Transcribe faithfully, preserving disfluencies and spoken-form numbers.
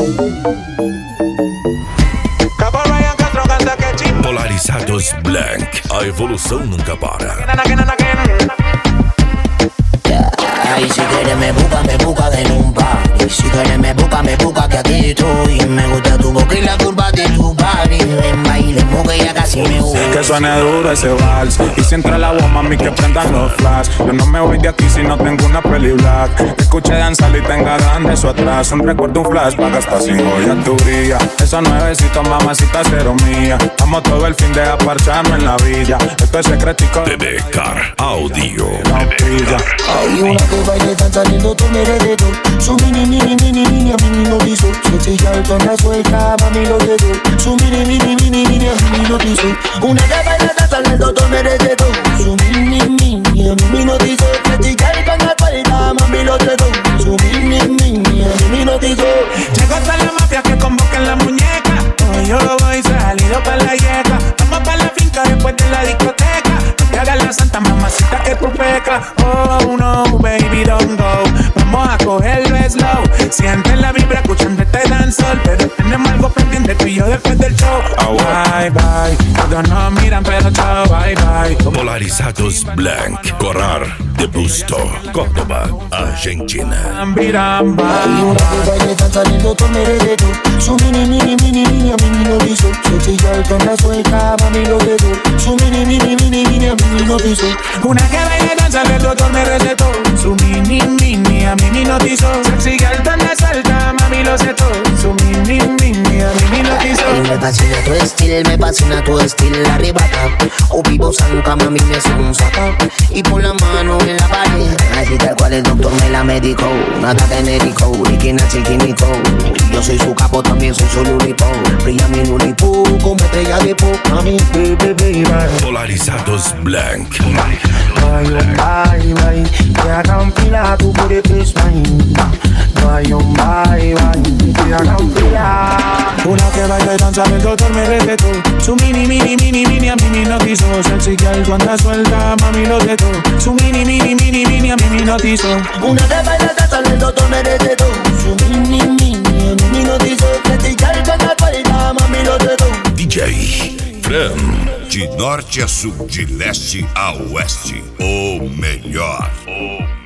Polarizados Blank, a evolução nunca para. Ay, si quieres me busca, me busca en un party. Si quieres me busca, me busca que aquí estoy. Me gusta tu boca y la curva de tu body. Ven, baile, moca y ya casi me voy. Que suene duro ese vals. Y si entra la bomba, mami, que prendan los flash. Yo no me voy de aquí si no tengo una peli black. Te escuché danzar y tenga grande eso atrás. Un recuerdo, un flashback hasta sin joya tu brilla. Esa nuevecita, mamacita, cero mía. Vamos todo el fin de a parcharme en la villa. Esto es secretico. B B Car Audio. Hay una que baile tan saliendo tú me heredero. Su mini, mini, mini, mini, a mí no dice. Se ya el tono suelta, mami lo dedo. Su mini, mini, mini, mini, a mí no dice. Una que baile tan saliendo tú me heredero. Su mini, mini, a mí no dice. Se ya el tono suelta, mami lo dedo. Su mini, mini, a mí no dice. Llegó hasta la mafia que convoca en la muñeca. Hoy yo voy salido pa' la yeca. Vamos pa' la finca después de la discoteca. No te hagas la santa mamacita que tú pecas. Oh no, baby, don't go. Vamos a cogerlo slow. Siente la vibra escuchando este dancehall. Pero tenemos algo pendiente tú y yo después del show. Oh, bye, bye. Todos nos miran pero chao, bye, bye. Polarizados Blank, Corrar de Busto, Córdoba, Argentina. Hay una que baile tan saliendo tú me heredero. Su mini, mini, mini, mini, a mí no dice. Se ya el tono suelta, mami lo dedo. Su mini, mini, mini, mini, a mí no dice. Una que baile danza que el doctor me recetó. Su mini, mini, a mí me notizó. Sexy girl tan de salta, mami lo sé todo. Su mini, mini, a mí me notizó. Y me fascina tu estilo, me fascina tu estilo arrebata. O vivo sanca, mami me son saca. Y por la mano en la pared. Así tal cual el doctor me la medicó. Nada genérico, y que nace químico. Yo soy su capo, también soy su lulipo. Brilla mi lulipo, como estrella de pop. Mami, baby, baby, baby. Polarizados Blank. Bye, bye, bye. Te hagan pila, tú puedes face mine. Bye, bye, bye. Te hagan pila. Una que baila y danza, el doctor me recetó. Su mini, mini, mini, mini, a mí me notizó. Sexy girl cuando suelta, mami lo dedo. Su mini, mini, mini, mini, a mí me notizó. Una que baila danza, el doctor me recetó. Su mini, mini, a mí me notizó. Sexy girl cuando suelta, mami lo dedo. D J Fran. De norte a sul, de leste a oeste, o melhor. O